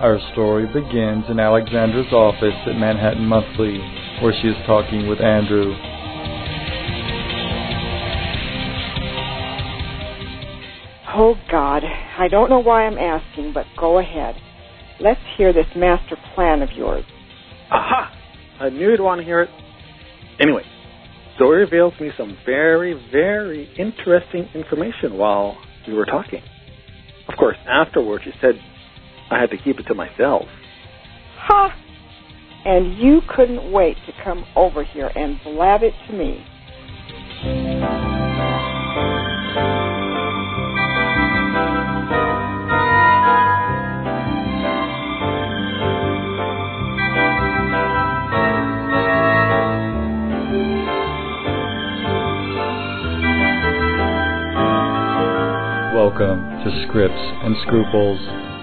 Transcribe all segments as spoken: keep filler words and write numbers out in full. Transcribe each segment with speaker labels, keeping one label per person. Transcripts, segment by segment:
Speaker 1: Our story begins in Alexandra's office at Manhattan Monthly, where she is talking with Andrew.
Speaker 2: Oh, God, I don't know why I'm asking, but go ahead. Let's hear this master plan of yours.
Speaker 3: Aha! I knew you'd want to hear it. Anyway, Zoe revealed to me some very, very interesting information while we were talking. Of course, afterwards she said I had to keep it to myself.
Speaker 2: Ha! And you couldn't wait to come over here and blab it to me.
Speaker 1: Welcome to Scripts and Scruples.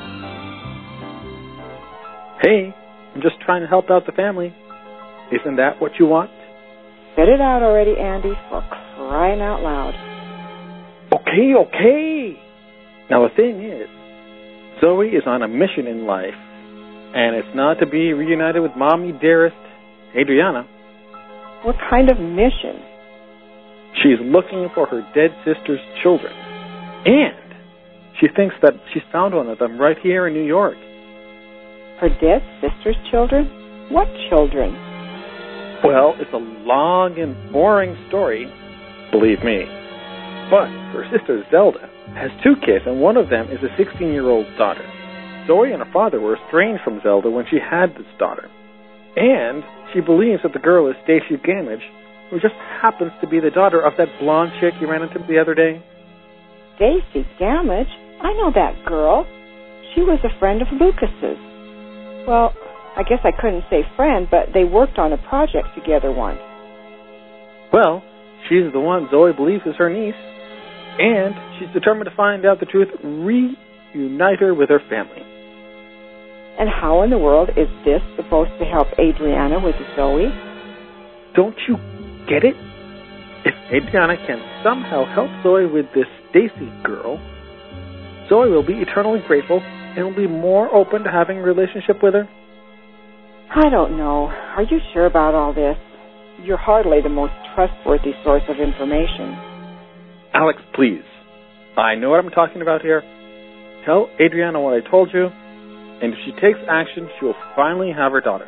Speaker 3: Hey, I'm just trying to help out the family. Isn't that what you want?
Speaker 2: Spit it out already, Andy, for crying out loud.
Speaker 3: Okay, okay. Now the thing is, Zoe is on a mission in life, and it's not to be reunited with mommy dearest, Adriana.
Speaker 2: What kind of mission?
Speaker 3: She's looking for her dead sister's children. And she thinks that she's found one of them right here in New York.
Speaker 2: Her dead sister's children? What children?
Speaker 3: Well, it's a long and boring story, believe me. But her sister Zelda has two kids, and one of them is a sixteen-year-old daughter. Zoe and her father were estranged from Zelda when she had this daughter. And she believes that the girl is Stacy Gamage, who just happens to be the daughter of that blonde chick you ran into the other day.
Speaker 2: Stacy Gamage? I know that girl. She was a friend of Lucas's. Well, I guess I couldn't say friend, but they worked on a project together once.
Speaker 3: Well, she's the one Zoe believes is her niece, and she's determined to find out the truth, reunite her with her family.
Speaker 2: And how in the world is this supposed to help Adriana with Zoe?
Speaker 3: Don't you get it? If Adriana can somehow help Zoe with this Stacy girl, Zoe will be eternally grateful and will be more open to having a relationship with her.
Speaker 2: I don't know. Are you sure about all this? You're hardly the most trustworthy source of information.
Speaker 3: Alex, please. I know what I'm talking about here. Tell Adriana what I told you, and if she takes action, she will finally have her daughter.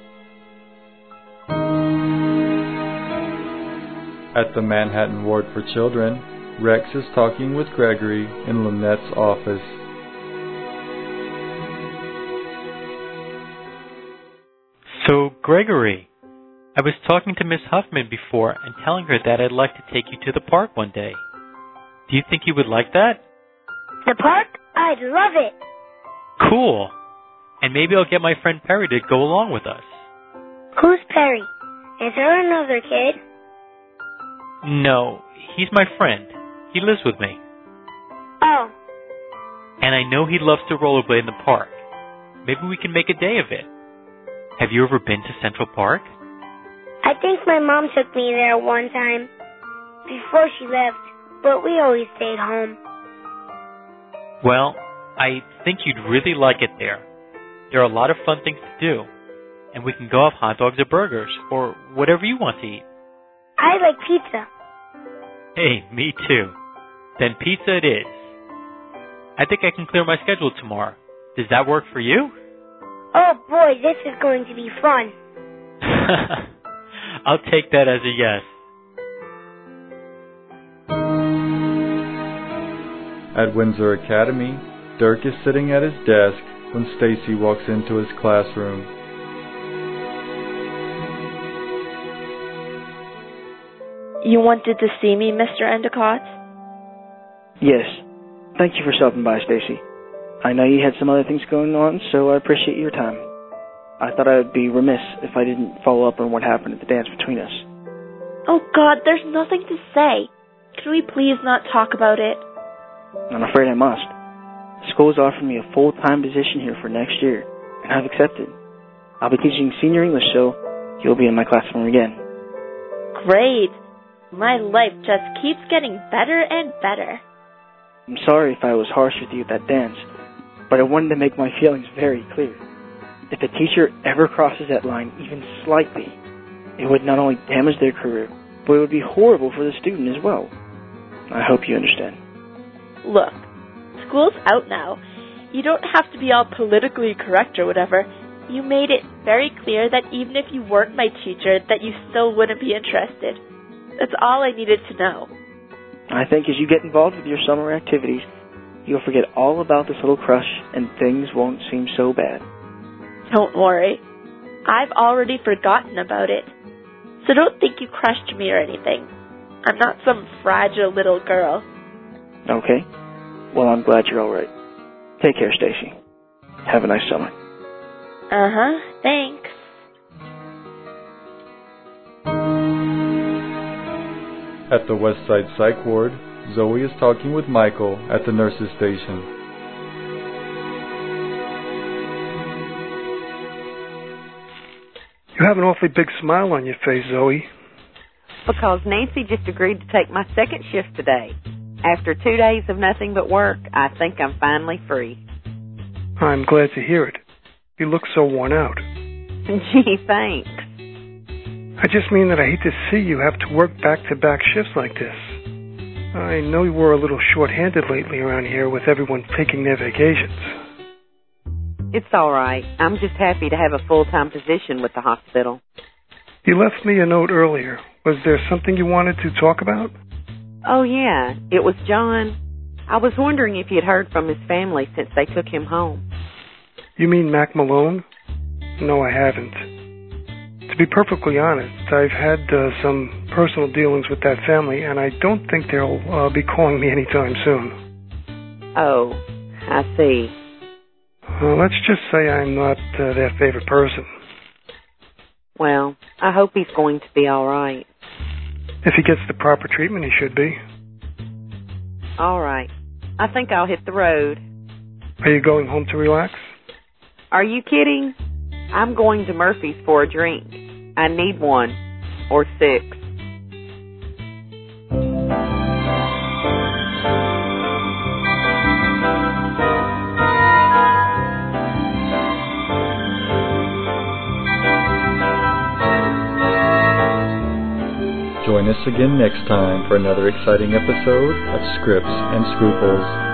Speaker 1: At the Manhattan Ward for Children, Rex is talking with Gregory in Lynette's office.
Speaker 4: So, Gregory, I was talking to Miss Huffman before and telling her that I'd like to take you to the park one day. Do you think you would like that?
Speaker 5: The park? I'd love it.
Speaker 4: Cool. And maybe I'll get my friend Perry to go along with us.
Speaker 5: Who's Perry? Is there another kid?
Speaker 4: No, he's my friend. He lives with me.
Speaker 5: Oh.
Speaker 4: And I know he loves to rollerblade in the park. Maybe we can make a day of it. Have you ever been to Central Park?
Speaker 5: I think my mom took me there one time before she left, but we always stayed home.
Speaker 4: Well, I think you'd really like it there. There are a lot of fun things to do, and we can go have hot dogs or burgers, or whatever you want to eat.
Speaker 5: I like pizza.
Speaker 4: Hey, me too. Then pizza it is. I think I can clear my schedule tomorrow. Does that work for you?
Speaker 5: Oh boy, this is going to be fun.
Speaker 4: I'll take that as a yes.
Speaker 1: At Windsor Academy, Dirk is sitting at his desk when Stacy walks into his classroom.
Speaker 6: You wanted to see me, Mister Endicott?
Speaker 7: Yes. Thank you for stopping by, Stacy. I know you had some other things going on, so I appreciate your time. I thought I would be remiss if I didn't follow up on what happened at the dance between us.
Speaker 6: Oh, God, there's nothing to say. Can we please not talk about it?
Speaker 7: I'm afraid I must. The school has offered me a full-time position here for next year, and I've accepted. I'll be teaching senior English, so you'll be in my classroom again.
Speaker 6: Great. My life just keeps getting better and better.
Speaker 7: I'm sorry if I was harsh with you at that dance. but I wanted to make my feelings very clear. If a teacher ever crosses that line even slightly, it would not only damage their career, but it would be horrible for the student as well. I hope you understand.
Speaker 6: Look, school's out now. You don't have to be all politically correct or whatever. You made it very clear that even if you weren't my teacher, that you still wouldn't be interested. That's all I needed to know.
Speaker 7: I think as you get involved with your summer activities, you'll forget all about this little crush and things won't seem so bad.
Speaker 6: Don't worry. I've already forgotten about it. So don't think you crushed me or anything. I'm not some fragile little girl.
Speaker 7: Okay. Well, I'm glad you're all right. Take care, Stacy. Have a nice summer.
Speaker 6: Uh-huh. Thanks.
Speaker 1: At the Westside Psych Ward, Zoe is talking with Michael at the nurse's station.
Speaker 8: You have an awfully big smile on your face, Zoe.
Speaker 9: Because Nancy just agreed to take my second shift today. After two days of nothing but work, I think I'm finally free.
Speaker 8: I'm glad to hear it. You look so worn out.
Speaker 9: Gee, thanks.
Speaker 8: I just mean that I hate to see you have to work back-to-back shifts like this. I know you were a little short-handed lately around here with everyone taking their vacations.
Speaker 9: It's all right. I'm just happy to have a full-time position with the hospital.
Speaker 8: You left me a note earlier. Was there something you wanted to talk about?
Speaker 9: Oh, yeah. It was John. I was wondering if you'd heard from his family since they took him home.
Speaker 8: You mean Mac Malone? No, I haven't. To be perfectly honest, I've had uh, some personal dealings with that family, and I don't think they'll uh, be calling me anytime soon.
Speaker 9: Oh, I see.
Speaker 8: Uh, let's just say I'm not uh, their favorite person.
Speaker 9: Well, I hope he's going to be all right.
Speaker 8: If he gets the proper treatment, he should be.
Speaker 9: All right. I think I'll hit the road.
Speaker 8: Are you going home to relax?
Speaker 9: Are you kidding? I'm going to Murphy's for a drink. I need one. Or six.
Speaker 1: Join us again next time for another exciting episode of Scripts and Scruples.